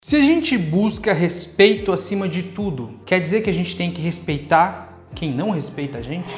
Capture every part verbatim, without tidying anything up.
Se a gente busca respeito acima de tudo, quer dizer que a gente tem que respeitar quem não respeita a gente?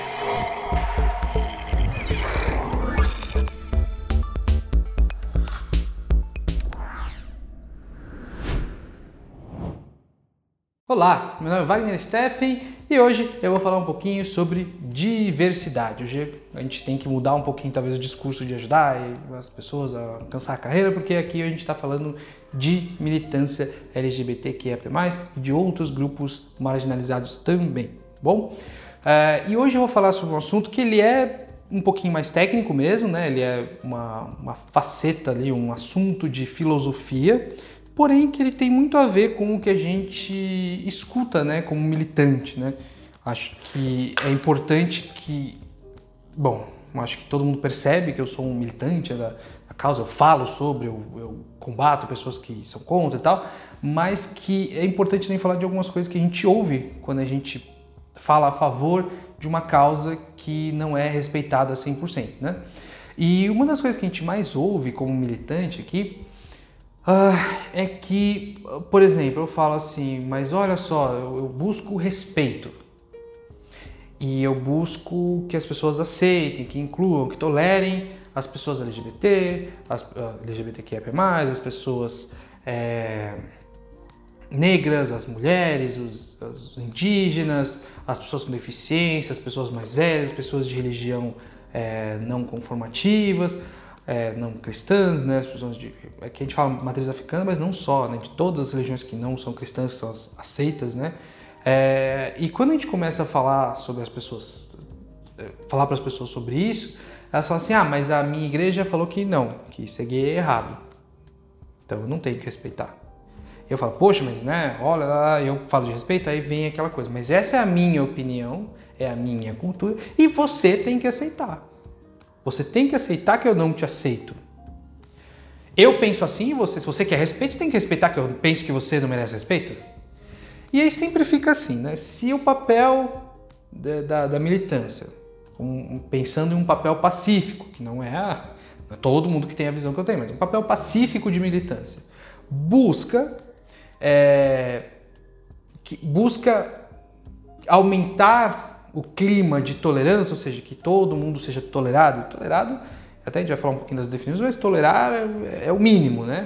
Olá, meu nome é Wagner Steffen e hoje eu vou falar um pouquinho sobre diversidade. Hoje a gente tem que mudar um pouquinho talvez o discurso de ajudar as pessoas a alcançar a carreira, porque aqui a gente está falando de militância L G B T Q I A P mais, e de outros grupos marginalizados também, bom? Uh, e hoje eu vou falar sobre um assunto que ele é um pouquinho mais técnico mesmo, né? Ele é uma, uma faceta ali, um assunto de filosofia, porém que ele tem muito a ver com o que a gente escuta, né, como militante, né? Acho que é importante que, bom, acho que todo mundo percebe que eu sou um militante da, da causa, eu falo sobre, eu, eu combato pessoas que são contra e tal, mas que é importante também falar de algumas coisas que a gente ouve quando a gente fala a favor de uma causa que não é respeitada cem por cento, né? E uma das coisas que a gente mais ouve como militante aqui Uh, é que, por exemplo, eu falo assim, mas olha só, eu, eu busco respeito e eu busco que as pessoas aceitem, que incluam, que tolerem as pessoas L G B T, as uh, L G B T Q I A P mais, as pessoas é, negras, as mulheres, os, os indígenas, as pessoas com deficiência, as pessoas mais velhas, as pessoas de religião é, não conformativas, É, não cristãs, né, as pessoas de, aqui a gente fala matriz africana, mas não só, né, de todas as religiões que não são cristãs, que são as aceitas, né, é, e quando a gente começa a falar sobre as pessoas, falar para as pessoas sobre isso, elas falam assim, ah, mas a minha igreja falou que não, que isso é gay é errado, então eu não tenho que respeitar. Eu falo, poxa, mas né, olha, eu falo de respeito, aí vem aquela coisa, mas essa é a minha opinião, é a minha cultura, e você tem que aceitar. Você tem que aceitar que eu não te aceito. Eu penso assim e você, se você quer respeito, você tem que respeitar que eu penso que você não merece respeito? E aí sempre fica assim, né? Se o papel da, da, da militância, um, pensando em um papel pacífico, que não é, a, não é todo mundo que tem a visão que eu tenho, mas um papel pacífico de militância, busca, é, que busca aumentar o clima de tolerância, ou seja, que todo mundo seja tolerado. Tolerado, até a gente vai falar um pouquinho das definições, mas tolerar é, é o mínimo, né?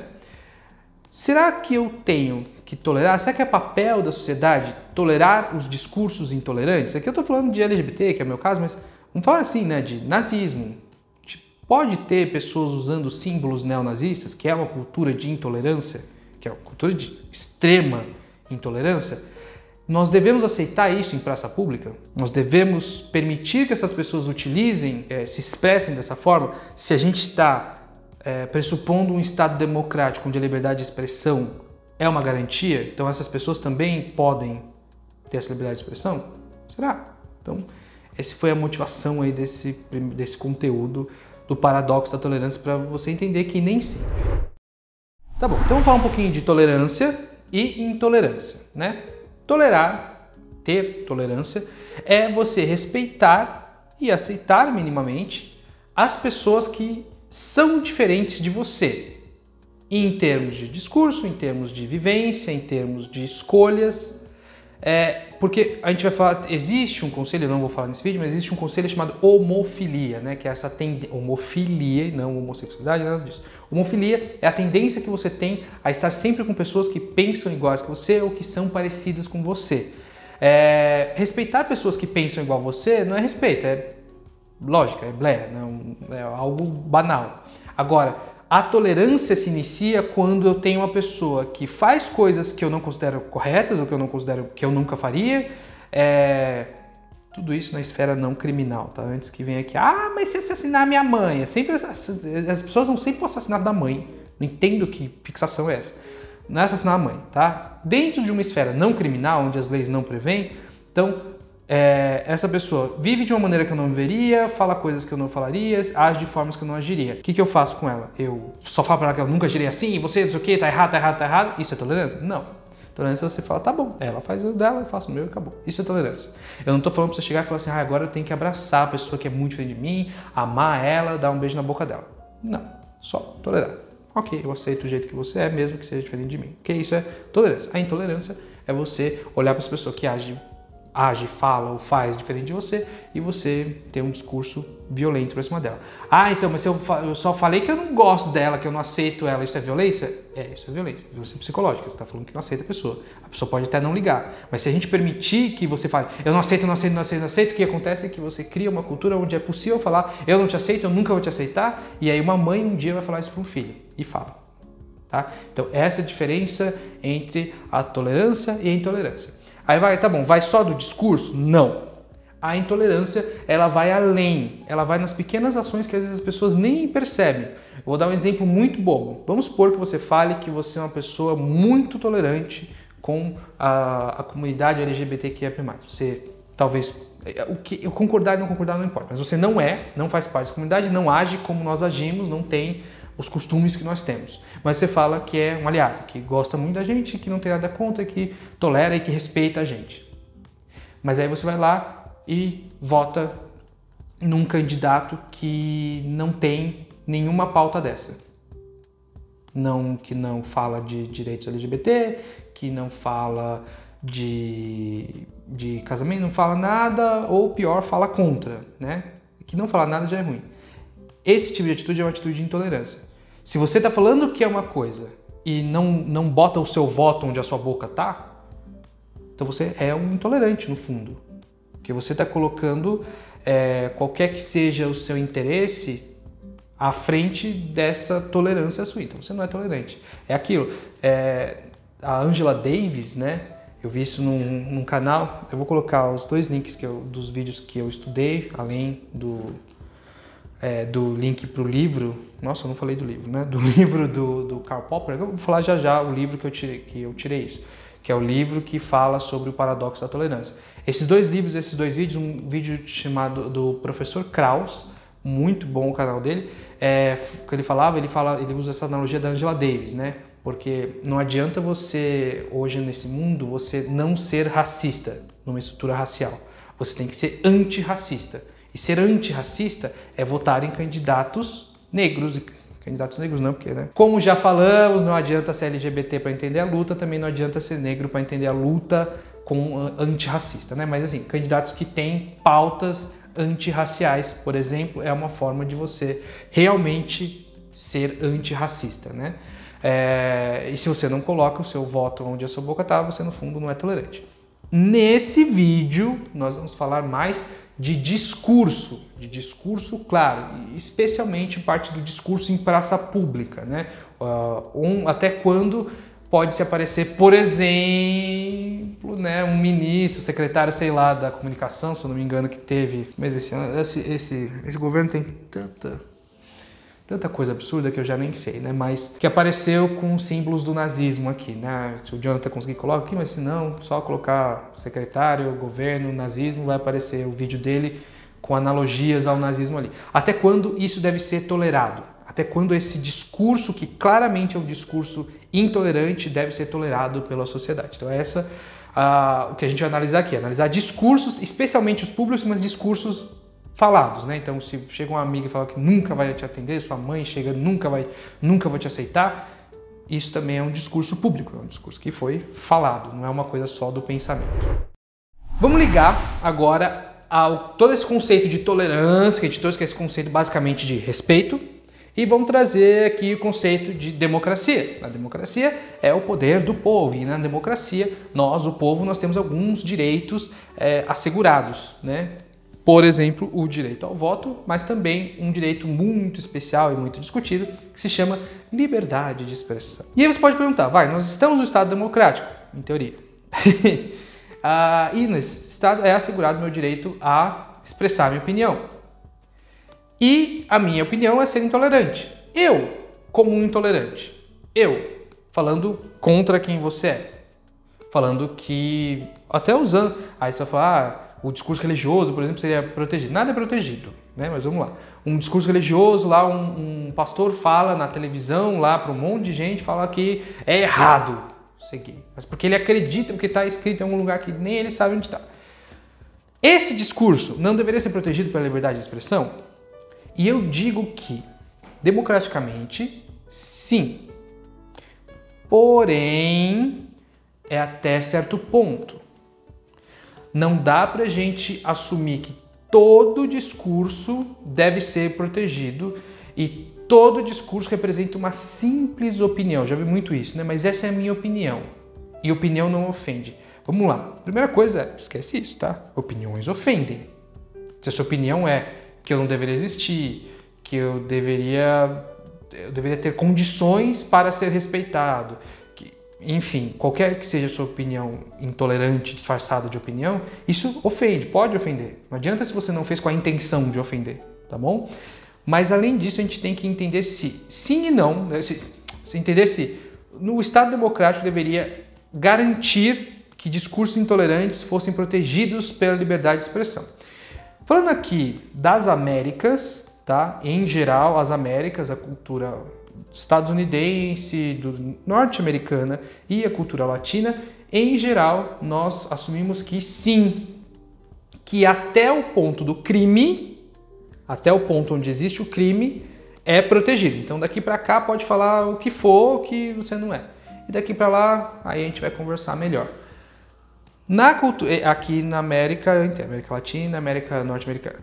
Será que eu tenho que tolerar? Será que é papel da sociedade tolerar os discursos intolerantes? Aqui eu estou falando de L G B T, que é o meu caso, mas vamos falar assim, né, de nazismo. Pode ter pessoas usando símbolos neonazistas, que é uma cultura de intolerância, que é uma cultura de extrema intolerância. Nós devemos aceitar isso em praça pública? Nós devemos permitir que essas pessoas utilizem, é, se expressem dessa forma? Se a gente está é, pressupondo um Estado democrático onde a liberdade de expressão é uma garantia, então essas pessoas também podem ter essa liberdade de expressão? Será? Então, essa foi a motivação aí desse, desse conteúdo do paradoxo da tolerância, para você entender que nem sempre. Tá bom, então vamos falar um pouquinho de tolerância e intolerância, né? Tolerar, ter tolerância, é você respeitar e aceitar minimamente as pessoas que são diferentes de você, em termos de discurso, em termos de vivência, em termos de escolhas. É, porque a gente vai falar, existe um conselho, eu não vou falar nesse vídeo, mas existe um conselho chamado homofilia, né? Que é essa tendência, homofilia, não homossexualidade, nada disso. Homofilia é a tendência que você tem a estar sempre com pessoas que pensam iguais que você ou que são parecidas com você. É, respeitar pessoas que pensam igual a você não é respeito, é lógica, é blé, não, é algo banal. Agora, a tolerância se inicia quando eu tenho uma pessoa que faz coisas que eu não considero corretas ou que eu não considero que eu nunca faria. É... Tudo isso na esfera não criminal, tá? Antes que venha aqui, ah, mas se assassinar minha mãe, é sempre as pessoas vão sempre pro assassinato da mãe. Não entendo que fixação é essa. Não é assassinar a mãe, tá? Dentro de uma esfera não criminal, onde as leis não prevêem, então É, essa pessoa vive de uma maneira que eu não viveria, fala coisas que eu não falaria, age de formas que eu não agiria. O que, que eu faço com ela? Eu só falo pra ela que eu nunca agiria assim, você não sei o que, tá errado, tá errado, tá errado. Isso é tolerância? Não. Tolerância é você fala, tá bom, ela faz o dela, eu faço o meu e acabou. Isso é tolerância. Eu não tô falando pra você chegar e falar assim, ah, agora eu tenho que abraçar a pessoa que é muito diferente de mim, amar ela, dar um beijo na boca dela. Não. Só tolerar. Ok, eu aceito o jeito que você é, mesmo que seja diferente de mim. Ok, isso é tolerância. A intolerância é você olhar para essa pessoa que age, age, fala ou faz diferente de você e você ter um discurso violento para cima dela. Ah, então, mas se eu, eu só falei que eu não gosto dela, que eu não aceito ela, isso é violência? É, isso é violência. Violência psicológica. Você está falando que não aceita a pessoa. A pessoa pode até não ligar. Mas se a gente permitir que você fale, eu não aceito, não aceito, não aceito, não aceito, o que acontece é que você cria uma cultura onde é possível falar, eu não te aceito, eu nunca vou te aceitar, e aí uma mãe um dia vai falar isso para um filho. E fala. Tá? Então, essa é a diferença entre a tolerância e a intolerância. Aí vai, tá bom, vai só do discurso? Não. A intolerância, ela vai além, ela vai nas pequenas ações que às vezes as pessoas nem percebem. Eu vou dar um exemplo muito bobo. Vamos supor que você fale que você é uma pessoa muito tolerante com a, a comunidade L G B T Q I A P mais. Você, talvez, o que, eu concordar e não concordar não importa, mas você não é, não faz parte da comunidade, não age como nós agimos, não tem os costumes que nós temos. Mas você fala que é um aliado, que gosta muito da gente, que não tem nada contra, que tolera e que respeita a gente. Mas aí você vai lá e vota num candidato que não tem nenhuma pauta dessa. Não, que não fala de direitos L G B T, que não fala de, de casamento, não fala nada, ou pior, fala contra, né? Que não fala nada já é ruim. Esse tipo de atitude é uma atitude de intolerância. Se você está falando que é uma coisa e não, não bota o seu voto onde a sua boca está, então você é um intolerante no fundo. Porque você está colocando é, qualquer que seja o seu interesse à frente dessa tolerância sua. Então você não é tolerante. É aquilo. É, a Angela Davis, né? Eu vi isso num, num canal. Eu vou colocar os dois links que eu, dos vídeos que eu estudei, além do, é, do link para o livro. Nossa, eu não falei do livro, né? Do livro do, do Karl Popper. Eu vou falar já já o livro que eu tirei, que eu tirei isso. Que é o livro que fala sobre o paradoxo da tolerância. Esses dois livros, esses dois vídeos, um vídeo chamado do professor Krauss, muito bom o canal dele, é, que ele falava, ele fala, ele usa essa analogia da Angela Davis, né? Porque não adianta você, hoje nesse mundo, você não ser racista numa estrutura racial. Você tem que ser antirracista. E ser antirracista é votar em candidatos negros, candidatos negros não, porque, né? Como já falamos, não adianta ser L G B T para entender a luta, também não adianta ser negro para entender a luta com antirracista, né? Mas assim, candidatos que têm pautas antirraciais, por exemplo, é uma forma de você realmente ser antirracista, né? É, e se você não coloca o seu voto onde a sua boca está, você no fundo não é tolerante. Nesse vídeo, nós vamos falar mais de discurso, de discurso claro, especialmente parte do discurso em praça pública, né? Uh, um, até quando pode se aparecer, por exemplo, né, um ministro, secretário, sei lá, da comunicação, se eu não me engano, que teve, mas esse, esse, esse, esse governo tem tanta, tanta coisa absurda que eu já nem sei, né, mas que apareceu com símbolos do nazismo aqui, né, se o Jonathan conseguir colocar aqui, mas se não, só colocar secretário, governo, nazismo, vai aparecer o vídeo dele com analogias ao nazismo ali. Até quando isso deve ser tolerado? Até quando esse discurso, que claramente é um discurso intolerante, deve ser tolerado pela sociedade? Então é essa uh, o que a gente vai analisar aqui, analisar discursos, especialmente os públicos, mas discursos falados, né? Então se chega uma amiga e fala que nunca vai te atender, sua mãe chega nunca vai, nunca vou te aceitar, isso também é um discurso público, é um discurso que foi falado, não é uma coisa só do pensamento. Vamos ligar agora ao todo esse conceito de tolerância, que a gente trouxe, que é esse conceito basicamente de respeito, e vamos trazer aqui o conceito de democracia. A democracia é o poder do povo, e na democracia, nós, o povo, nós temos alguns direitos é, assegurados, né? Por exemplo, o direito ao voto, mas também um direito muito especial e muito discutido, que se chama liberdade de expressão. E aí você pode perguntar, vai, nós estamos no Estado democrático? Em teoria. ah, e nesse Estado é assegurado o meu direito a expressar minha opinião. E a minha opinião é ser intolerante. Eu, como um intolerante. Eu, falando contra quem você é. Falando que, até usando, aí você vai falar, ah, o discurso religioso, por exemplo, seria protegido. Nada é protegido, né? Mas vamos lá. Um discurso religioso, lá um, um pastor fala na televisão, lá para um monte de gente, fala que é errado seguir. Mas porque ele acredita, porque está escrito em algum lugar que nem ele sabe onde está. Esse discurso não deveria ser protegido pela liberdade de expressão? E eu digo que, democraticamente, Sim. Porém, é até certo ponto. Não dá pra gente assumir que todo discurso deve ser protegido e todo discurso representa uma simples opinião. Já vi muito isso, né? Mas essa é a minha opinião. E opinião não ofende. Vamos lá. Primeira coisa, esquece isso, tá? Opiniões ofendem. Se a sua opinião é que eu não deveria existir, que eu deveria, eu deveria ter condições para ser respeitado, que, enfim, qualquer que seja a sua opinião intolerante, disfarçada de opinião, isso ofende, pode ofender. Não adianta se você não fez com a intenção de ofender, tá bom? Mas além disso, a gente tem que entender se sim e não, se, se entender se no Estado democrático deveria garantir que discursos intolerantes fossem protegidos pela liberdade de expressão. Falando aqui das Américas, tá? Em geral, as Américas, a cultura estadunidense, do norte-americana e a cultura latina, em geral, nós assumimos que sim, que até o ponto do crime, até o ponto onde existe o crime, é protegido. Então daqui para cá pode falar o que for, o que você não é. E daqui para lá, aí a gente vai conversar melhor. Na cultura, aqui na América, América Latina, América Norte-Americana.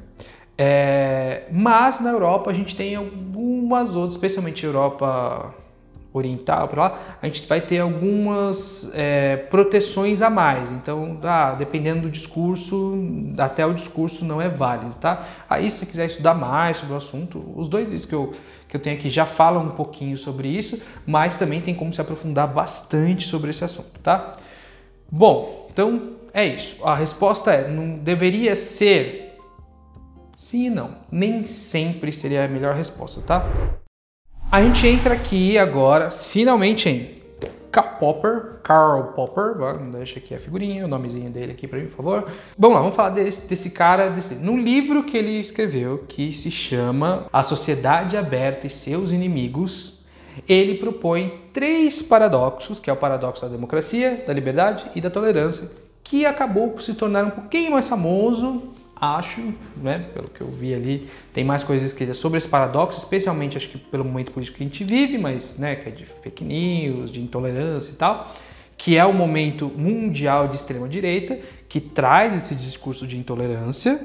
É, mas na Europa a gente tem algumas outras, especialmente Europa Oriental, para lá, a gente vai ter algumas é, proteções a mais. Então, ah, dependendo do discurso, até o discurso não é válido, tá? Aí, se você quiser estudar mais sobre o assunto, os dois vídeos que eu, que eu tenho aqui já falam um pouquinho sobre isso, mas também tem como se aprofundar bastante sobre esse assunto, tá? Bom, então é isso. A resposta é, não deveria ser sim e não. Nem sempre seria a melhor resposta, tá? A gente entra aqui agora, finalmente, em Karl Popper. Karl Popper, deixa aqui a figurinha, o nomezinho dele aqui para mim, por favor. Vamos lá, vamos falar desse, desse cara, desse, num livro que ele escreveu, que se chama A Sociedade Aberta e Seus Inimigos. Ele propõe três paradoxos, que é o paradoxo da democracia, da liberdade e da tolerância, que acabou por se tornar um pouquinho mais famoso, acho, né, pelo que eu vi ali, tem mais coisas escritas sobre esse paradoxo, especialmente acho que pelo momento político que a gente vive, mas, né, que é de fake news, de intolerância e tal, que é o momento mundial de extrema direita, que traz esse discurso de intolerância,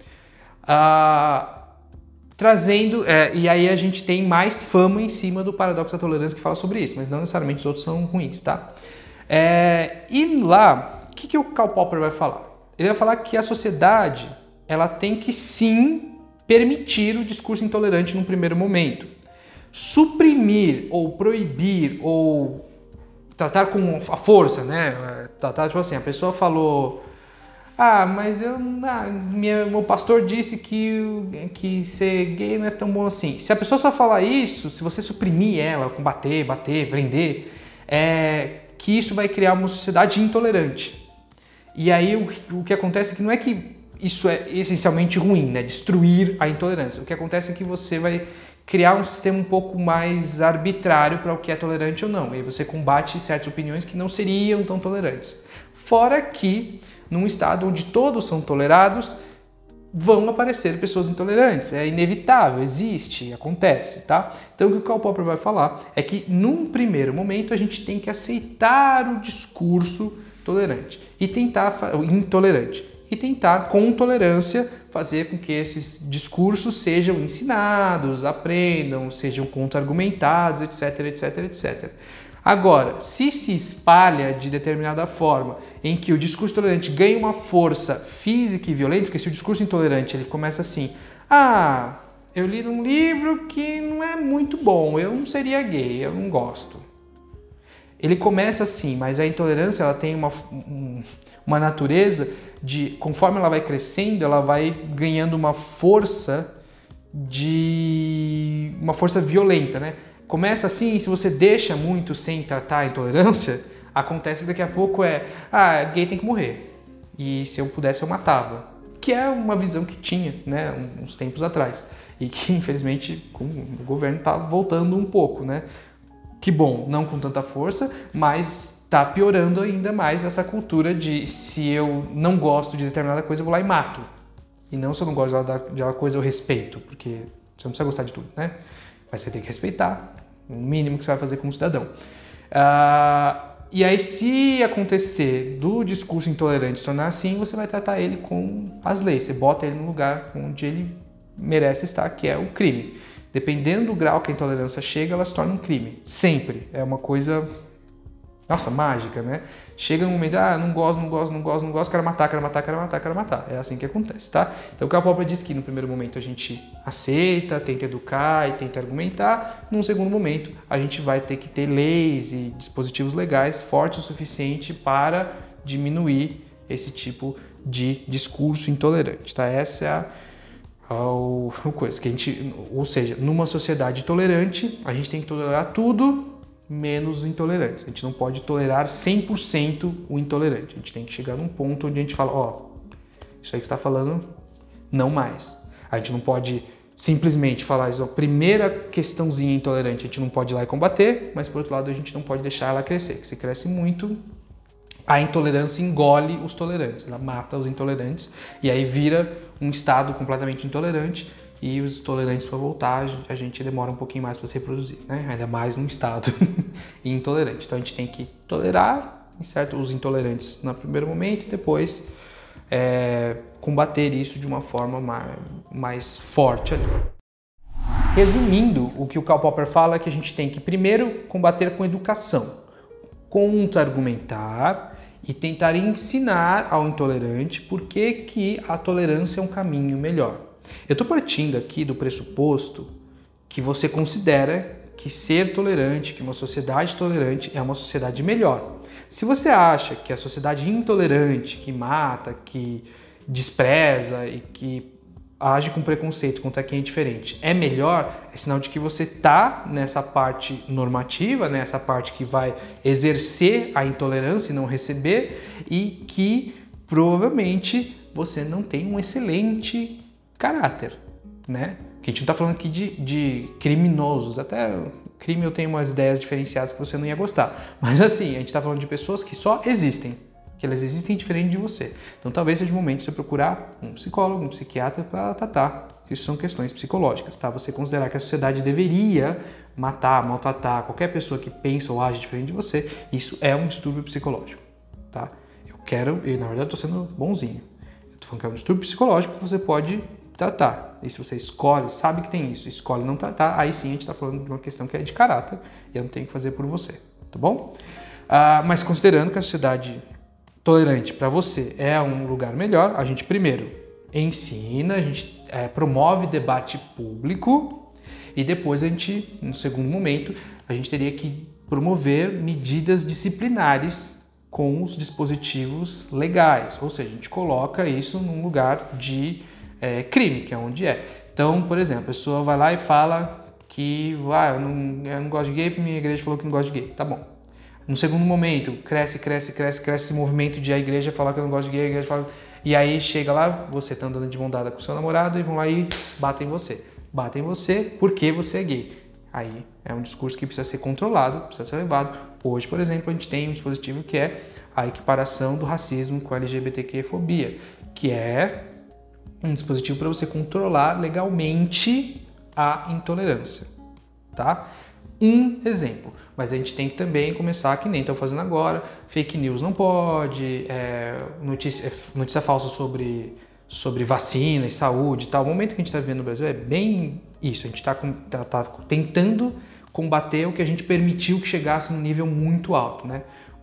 ah, trazendo, é, e aí a gente tem mais fama em cima do paradoxo da tolerância que fala sobre isso, mas não necessariamente os outros são ruins, tá? É, e lá, o que, que o Karl Popper vai falar? Ele vai falar que a sociedade, ela tem que sim permitir o discurso intolerante num primeiro momento. Suprimir ou proibir ou tratar com a força, né? Tratar, tipo assim, a pessoa falou... Ah, mas eu, ah, minha, meu pastor disse que, que ser gay não é tão bom assim. Se a pessoa só falar isso, se você suprimir ela, combater, bater, prender, é, que isso vai criar uma sociedade intolerante. E aí o, o que acontece é que não é que isso é essencialmente ruim, né? Destruir a intolerância. O que acontece é que você vai criar um sistema um pouco mais arbitrário para o que é tolerante ou não. E aí você combate certas opiniões que não seriam tão tolerantes. Fora que num estado onde todos são tolerados, vão aparecer pessoas intolerantes. É inevitável, existe, acontece, tá? Então o que o Karl Popper vai falar é que num primeiro momento a gente tem que aceitar o discurso tolerante e tentar intolerante e tentar com tolerância fazer com que esses discursos sejam ensinados, aprendam, sejam contra-argumentados, etc, etc, etcétera. Agora, se se espalha de determinada forma em que o discurso tolerante ganha uma força física e violenta, porque se o discurso intolerante ele começa assim, ah, eu li num livro que não é muito bom, eu não seria gay, eu não gosto. Ele começa assim, mas a intolerância ela tem uma, uma natureza de, conforme ela vai crescendo, ela vai ganhando uma força de uma força violenta, né? Começa assim, e se você deixa muito sem tratar a intolerância, acontece que daqui a pouco é, ah, gay tem que morrer. E se eu pudesse eu matava. Que é uma visão que tinha, né, uns tempos atrás. E que, infelizmente, com o governo está voltando um pouco, né? Que bom, não com tanta força, mas está piorando ainda mais essa cultura de se eu não gosto de determinada coisa, eu vou lá e mato. E não se eu não gosto de uma coisa, eu respeito, porque você não precisa gostar de tudo, né? Mas você tem que respeitar. o mínimo que você vai fazer como cidadão. Uh, e aí, se acontecer do discurso intolerante se tornar assim, você vai tratar ele com as leis. Você bota ele no lugar onde ele merece estar, que é o crime. Dependendo do grau que a intolerância chega, ela se torna um crime. Sempre. É uma coisa, nossa, mágica, né? Chega um momento, ah, não gosto, não gosto, não gosto, não gosto, quero matar, quero matar, quero matar, quero matar. É assim que acontece, tá? Então o Karl Popper diz que no primeiro momento a gente aceita, tenta educar e tenta argumentar. Num segundo momento, a gente vai ter que ter leis e dispositivos legais fortes o suficiente para diminuir esse tipo de discurso intolerante, tá? Essa é a Ao, coisa que a gente, ou seja, numa sociedade tolerante, a gente tem que tolerar tudo menos os intolerantes. A gente não pode tolerar cem por cento o intolerante. A gente tem que chegar num ponto onde a gente fala, ó, isso aí que você está falando, não mais. A gente não pode simplesmente falar isso, a primeira questãozinha intolerante, a gente não pode ir lá e combater, mas por outro lado a gente não pode deixar ela crescer, que se cresce muito, a intolerância engole os tolerantes, ela mata os intolerantes e aí vira um estado completamente intolerante e os tolerantes para voltar a gente demora um pouquinho mais para se reproduzir, né? Ainda mais num estado intolerante. Então a gente tem que tolerar, certo, os intolerantes no primeiro momento e depois é, combater isso de uma forma mais, mais forte ali. Resumindo, o que o Karl Popper fala é que a gente tem que primeiro combater com educação, contra-argumentar e tentar ensinar ao intolerante por que que a tolerância é um caminho melhor. Eu estou partindo aqui do pressuposto que você considera que ser tolerante, que uma sociedade tolerante é uma sociedade melhor. Se você acha que a sociedade intolerante, que mata, que despreza e que age com preconceito contra quem é diferente é melhor, é sinal de que você está nessa parte normativa, nessa parte que vai exercer a intolerância e não receber, e que provavelmente você não tem um excelente caráter, né? Que a gente não está falando aqui de, de criminosos, até crime eu tenho umas ideias diferenciadas que você não ia gostar, mas assim, a gente está falando de pessoas que só existem, que elas existem diferente de você. Então talvez seja o momento de você procurar um psicólogo, um psiquiatra para tratar. Isso são questões psicológicas, tá? Você considerar que a sociedade deveria matar, maltratar qualquer pessoa que pensa ou age diferente de você, isso é um distúrbio psicológico, tá? Eu quero, e na verdade eu estou sendo bonzinho, eu estou falando que é um distúrbio psicológico que você pode tratar. E se você escolhe, sabe que tem isso, escolhe não tratar, aí sim a gente está falando de uma questão que é de caráter e eu não tenho que fazer por você, tá bom? Ah, mas considerando que a sociedade tolerante para você é um lugar melhor, a gente primeiro ensina, a gente é, promove debate público e depois a gente, no segundo momento, a gente teria que promover medidas disciplinares com os dispositivos legais, ou seja, a gente coloca isso num lugar de é, crime, que é onde é. Então, por exemplo, a pessoa vai lá e fala que ah, eu, não, eu não gosto de gay porque minha igreja falou que não gosta de gay, tá bom. No segundo momento, cresce, cresce, cresce, cresce esse movimento de a igreja falar que eu não gosto de gay, a igreja fala... E aí chega lá, você tá andando de mão dada com o seu namorado e vão lá e batem em você. Batem em você porque você é gay. Aí é um discurso que precisa ser controlado, precisa ser levado. Hoje, por exemplo, a gente tem um dispositivo que é a equiparação do racismo com a L G B T Q fobia, que é um dispositivo para você controlar legalmente a intolerância, tá? Um exemplo, mas a gente tem que também começar, que nem estão fazendo agora, fake news não pode, é, notícia, notícia falsa sobre, sobre vacina e saúde e tal. O momento que a gente está vivendo no Brasil é bem isso, a gente está tá, tá tentando combater o que a gente permitiu que chegasse num nível muito alto, né?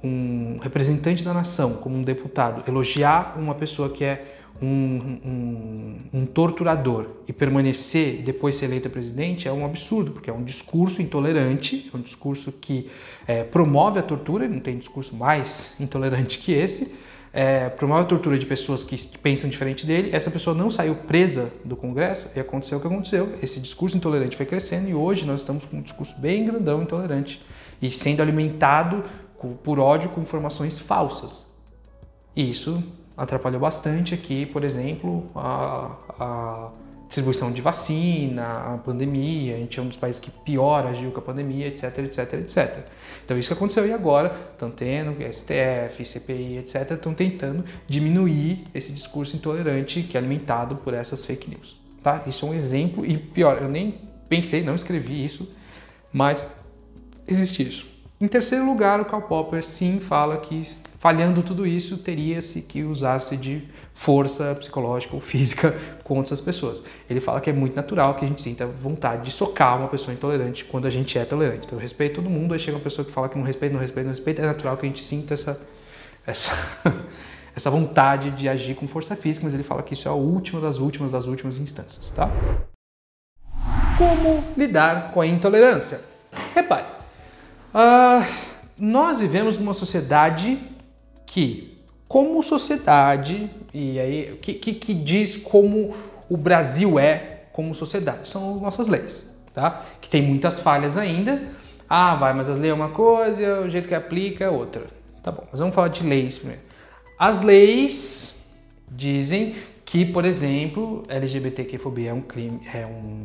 Um representante da nação, como um deputado, elogiar uma pessoa que é Um, um, um torturador e permanecer depois ser eleito presidente é um absurdo, porque é um discurso intolerante, é um discurso que é, promove a tortura, não tem discurso mais intolerante que esse, é, promove a tortura de pessoas que pensam diferente dele. Essa pessoa não saiu presa do Congresso e aconteceu o que aconteceu. Esse discurso intolerante foi crescendo e hoje nós estamos com um discurso bem grandão intolerante e sendo alimentado por ódio com informações falsas. E isso atrapalhou bastante aqui, por exemplo, a, a distribuição de vacina, a pandemia. A gente é um dos países que pior agiu com a pandemia, etc, etc, etcétera. Então isso que aconteceu e agora estão tendo, S T F, C P I, etcétera, estão tentando diminuir esse discurso intolerante que é alimentado por essas fake news, tá? Isso é um exemplo e pior, eu nem pensei, não escrevi isso, mas existe isso. Em terceiro lugar, o Karl Popper sim fala que, falhando tudo isso, teria-se que usar-se de força psicológica ou física contra as pessoas. Ele fala que é muito natural que a gente sinta vontade de socar uma pessoa intolerante quando a gente é tolerante. Então eu respeito todo mundo, aí chega uma pessoa que fala que não respeita, não respeita, não respeita, é natural que a gente sinta essa, essa, essa vontade de agir com força física, mas ele fala que isso é a última das últimas das últimas instâncias, tá? Como lidar com a intolerância? Repare, uh, nós vivemos numa sociedade que, como sociedade, e aí que, que, que diz como o Brasil é como sociedade, são nossas leis, tá? Que tem muitas falhas ainda. Ah, vai, mas as leis é uma coisa, o jeito que aplica é outra. Tá bom, mas vamos falar de leis primeiro. As leis dizem que, por exemplo, L G B T Q fobia é um crime, é um...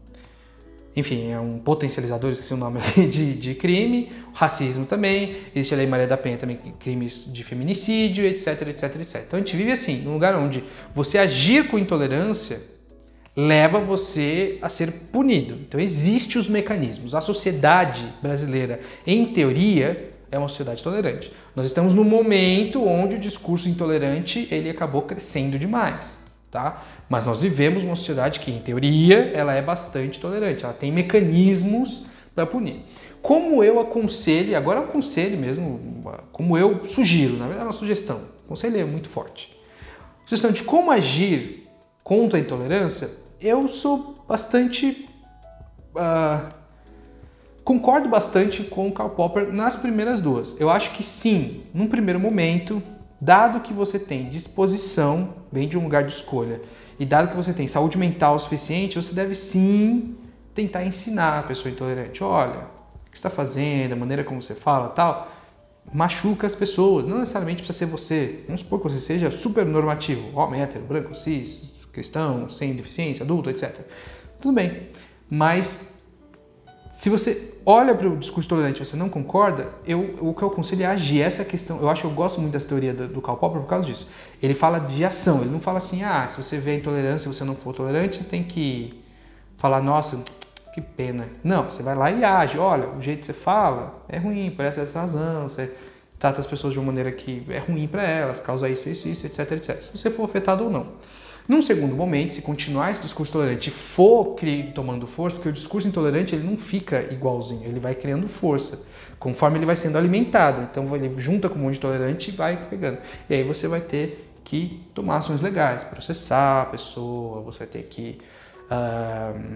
Enfim, é um potencializador, esqueci o nome de, de crime, racismo também, existe a Lei Maria da Penha também, crimes de feminicídio, etc, etc, etcétera. Então a gente vive assim, num lugar onde você agir com intolerância leva você a ser punido. Então existem os mecanismos. A sociedade brasileira, em teoria, é uma sociedade tolerante. Nós estamos num momento onde o discurso intolerante ele acabou crescendo demais. Tá? Mas nós vivemos uma sociedade que, em teoria, ela é bastante tolerante, ela tem mecanismos para punir. Como eu aconselho, agora eu aconselho mesmo, como eu sugiro, na verdade é uma sugestão, o conselho é muito forte. Sugestão de como agir contra a intolerância, eu sou bastante... Uh, concordo bastante com o Karl Popper nas primeiras duas. Eu acho que sim, num primeiro momento... Dado que você tem disposição, vem de um lugar de escolha, e dado que você tem saúde mental suficiente, você deve sim tentar ensinar a pessoa intolerante. Olha, o que você está fazendo, a maneira como você fala, tal, machuca as pessoas. Não necessariamente precisa ser você. Vamos supor que você seja super normativo, homem, hétero, branco, cis, cristão, sem deficiência, adulto, etcétera. Tudo bem, mas se você olha para o discurso tolerante e você não concorda, eu, o que eu aconselho é agir. Essa é a questão. Eu acho que eu gosto muito dessa teoria do, do Karl Popper por causa disso. Ele fala de ação, ele não fala assim, ah, se você vê a intolerância e você não for tolerante, você tem que falar, nossa, que pena. Não, você vai lá e age. Olha, o jeito que você fala é ruim, por essa razão, você trata as pessoas de uma maneira que é ruim para elas, causa isso, isso, isso, etc, etcétera. Se você for afetado ou não. Num segundo momento, se continuar esse discurso tolerante e for tomando força, porque o discurso intolerante ele não fica igualzinho, ele vai criando força, conforme ele vai sendo alimentado. Então ele junta com um monte de intolerante e vai pegando. E aí você vai ter que tomar ações legais, processar a pessoa, você vai ter que uh,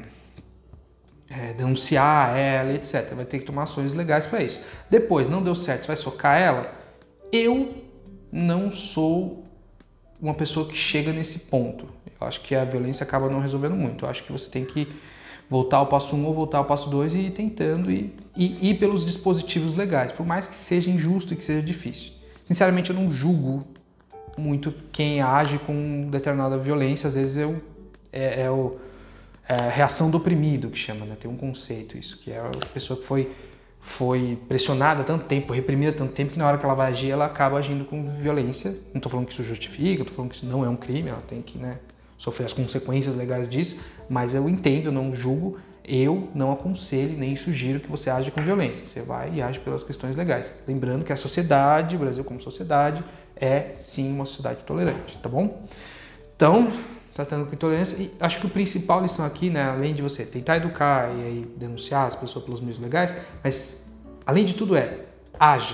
é, denunciar ela, etcétera. Vai ter que tomar ações legais para isso. Depois, não deu certo, você vai socar ela? Eu não sou uma pessoa que chega nesse ponto. Eu acho que a violência acaba não resolvendo muito. Eu acho que você tem que voltar ao passo um ou voltar ao passo dois e ir tentando e, e ir pelos dispositivos legais, por mais que seja injusto e que seja difícil. Sinceramente, eu não julgo muito quem age com determinada violência. Às vezes eu, é, é, o, é a reação do oprimido, que chama, né? Tem um conceito isso, que é a pessoa que foi... foi pressionada há tanto tempo, reprimida há tanto tempo, que na hora que ela vai agir, ela acaba agindo com violência. Não estou falando que isso justifica, estou falando que isso não é um crime, ela tem que, né, sofrer as consequências legais disso, mas eu entendo, eu não julgo, eu não aconselho nem sugiro que você age com violência. Você vai e age pelas questões legais. Lembrando que a sociedade, o Brasil como sociedade, é sim uma sociedade tolerante, tá bom? Então, tratando com intolerância, e acho que a principal lição aqui, né, além de você tentar educar e aí denunciar as pessoas pelos meios legais, mas além de tudo é, haja.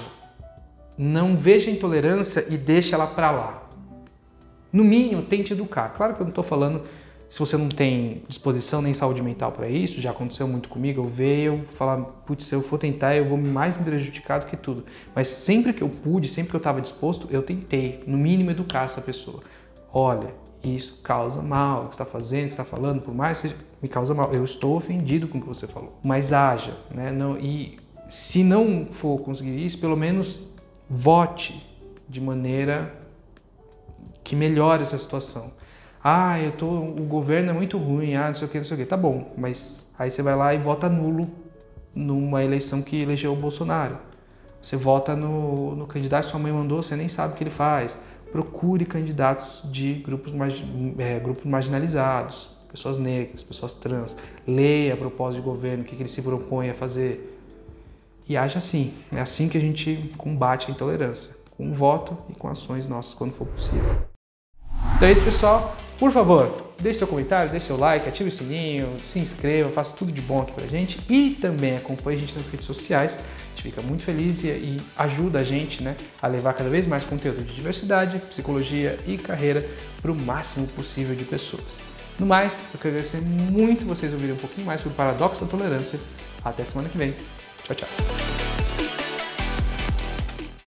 Não veja a intolerância e deixe ela pra lá. No mínimo, tente educar. Claro que eu não estou falando, se você não tem disposição nem saúde mental para isso, já aconteceu muito comigo, eu vejo, eu falar, putz, se eu for tentar, eu vou mais me prejudicar do que tudo. Mas sempre que eu pude, sempre que eu estava disposto, eu tentei, no mínimo, educar essa pessoa. Olha, isso causa mal, o que você está fazendo, o que você está falando, por mais que seja, me causa mal. Eu estou ofendido com o que você falou. Mas haja, né? Não, e se não for conseguir isso, pelo menos vote de maneira que melhore essa situação. Ah, eu tô, o governo é muito ruim, ah, não sei o que, não sei o que. Tá bom, mas aí você vai lá e vota nulo numa eleição que elegeu o Bolsonaro. Você vota no, no candidato que sua mãe mandou, você nem sabe o que ele faz. Procure candidatos de grupos, é, grupos marginalizados, pessoas negras, pessoas trans. Leia a proposta de governo, o que, que ele se propõe a fazer. e age assim. É assim que a gente combate a intolerância, com o voto e com ações nossas quando for possível. Então é isso, pessoal. Por favor, deixe seu comentário, deixe seu like, ative o sininho, se inscreva, faça tudo de bom aqui pra gente e também acompanhe a gente nas redes sociais. A gente fica muito feliz e, e ajuda a gente, né, a levar cada vez mais conteúdo de diversidade, psicologia e carreira para o máximo possível de pessoas. No mais, eu quero agradecer muito vocês ouvirem um pouquinho mais sobre o paradoxo da tolerância. Até semana que vem. Tchau, tchau.